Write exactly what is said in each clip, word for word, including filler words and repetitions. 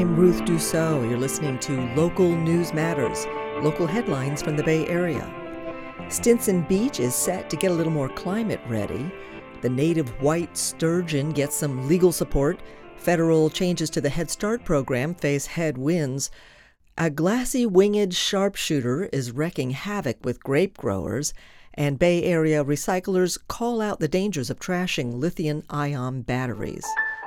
I'm Ruth Dussault. You're listening to Local News Matters, local headlines from the Bay Area. Stinson Beach is set to get a little more climate ready. The native white sturgeon gets some legal support. Federal changes to the Head Start program face headwinds. A glassy winged sharpshooter is wreaking havoc with grape growers. And Bay Area recyclers call out the dangers of trashing lithium-ion batteries.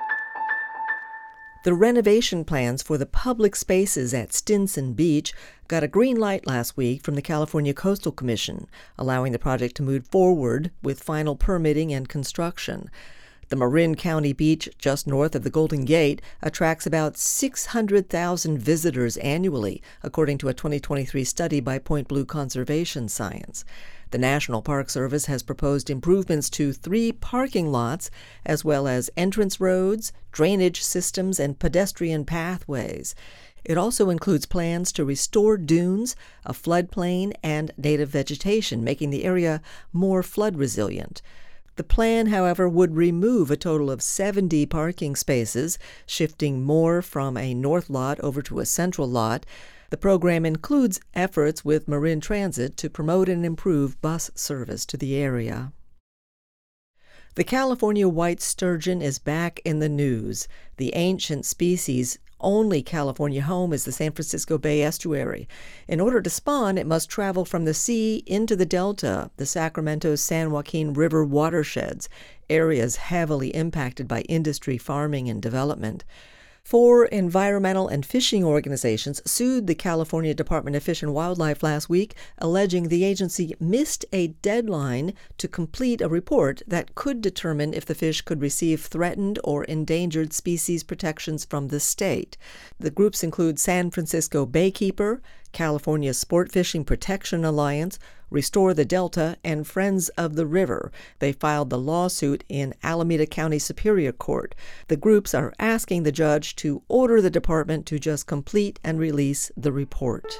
The renovation plans for the public spaces at Stinson Beach got a green light last week from the California Coastal Commission, allowing the project to move forward with final permitting and construction. The Marin County beach, just north of the Golden Gate, attracts about six hundred thousand visitors annually, according to a twenty twenty-three study by Point Blue Conservation Science. The National Park Service has proposed improvements to three parking lots, as well as entrance roads, drainage systems, and pedestrian pathways. It also includes plans to restore dunes, a floodplain, and native vegetation, making the area more flood resilient. The plan, however, would remove a total of seventy parking spaces, shifting more from a north lot over to a central lot. The program includes efforts with Marin Transit to promote and improve bus service to the area. The California white sturgeon is back in the news. The ancient species' only California home is the San Francisco Bay Estuary. In order to spawn, it must travel from the sea into the delta, the Sacramento-San Joaquin River watersheds, areas heavily impacted by industry, farming, and development. Four environmental and fishing organizations sued the California Department of Fish and Wildlife last week, alleging the agency missed a deadline to complete a report that could determine if the fish could receive threatened or endangered species protections from the state. The groups include San Francisco Baykeeper, California Sport Fishing Protection Alliance, Restore the Delta, and Friends of the River. They filed the lawsuit in Alameda County Superior Court. The groups are asking the judge to order the department to just complete and release the report.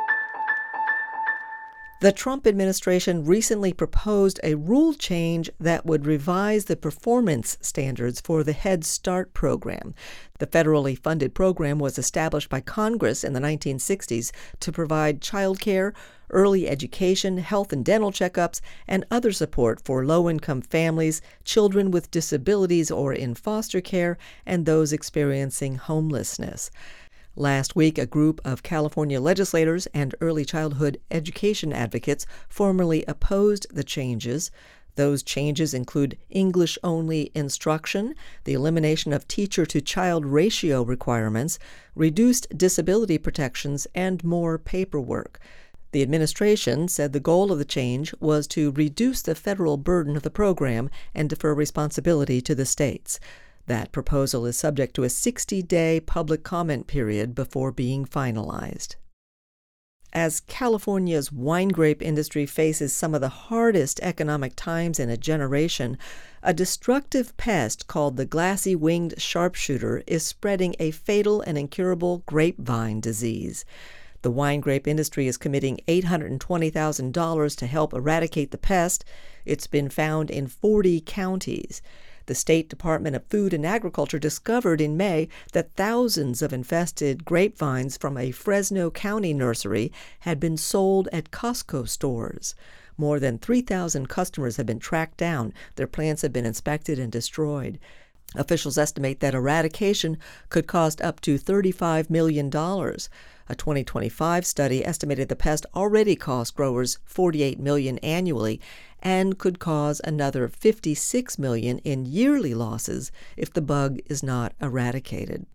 The Trump administration recently proposed a rule change that would revise the performance standards for the Head Start program. The federally funded program was established by Congress in the nineteen sixties to provide child care, early education, health and dental checkups, and other support for low-income families, children with disabilities or in foster care, and those experiencing homelessness. Last week, a group of California legislators and early childhood education advocates formally opposed the changes. Those changes include English-only instruction, the elimination of teacher-to-child ratio requirements, reduced disability protections, and more paperwork. The administration said the goal of the change was to reduce the federal burden of the program and defer responsibility to the states. That proposal is subject to a sixty-day public comment period before being finalized. As California's wine grape industry faces some of the hardest economic times in a generation, a destructive pest called the glassy-winged sharpshooter is spreading a fatal and incurable grapevine disease. The wine grape industry is committing eight hundred twenty thousand dollars to help eradicate the pest. It's been found in forty counties. The State Department of Food and Agriculture discovered in May that thousands of infested grapevines from a Fresno County nursery had been sold at Costco stores. More than three thousand customers have been tracked down. Their plants have been inspected and destroyed. Officials estimate that eradication could cost up to thirty-five million dollars. A twenty twenty-five study estimated the pest already cost growers forty-eight million dollars annually and could cause another fifty-six million dollars in yearly losses if the bug is not eradicated.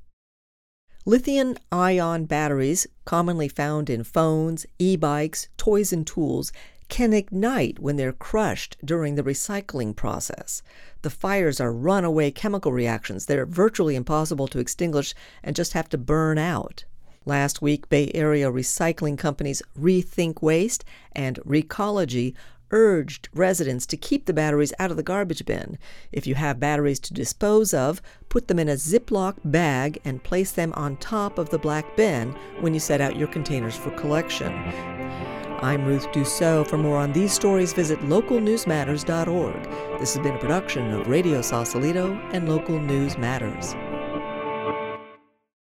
Lithium-ion batteries, commonly found in phones, e-bikes, toys, and tools, can ignite when they're crushed during the recycling process. The fires are runaway chemical reactions that are virtually impossible to extinguish and just have to burn out. Last week, Bay Area recycling companies Rethink Waste and Recology urged residents to keep the batteries out of the garbage bin. If you have batteries to dispose of, put them in a Ziploc bag and place them on top of the black bin when you set out your containers for collection. I'm Ruth Dussault. For more on these stories, visit local news matters dot org. This has been a production of Radio Sausalito and Local News Matters.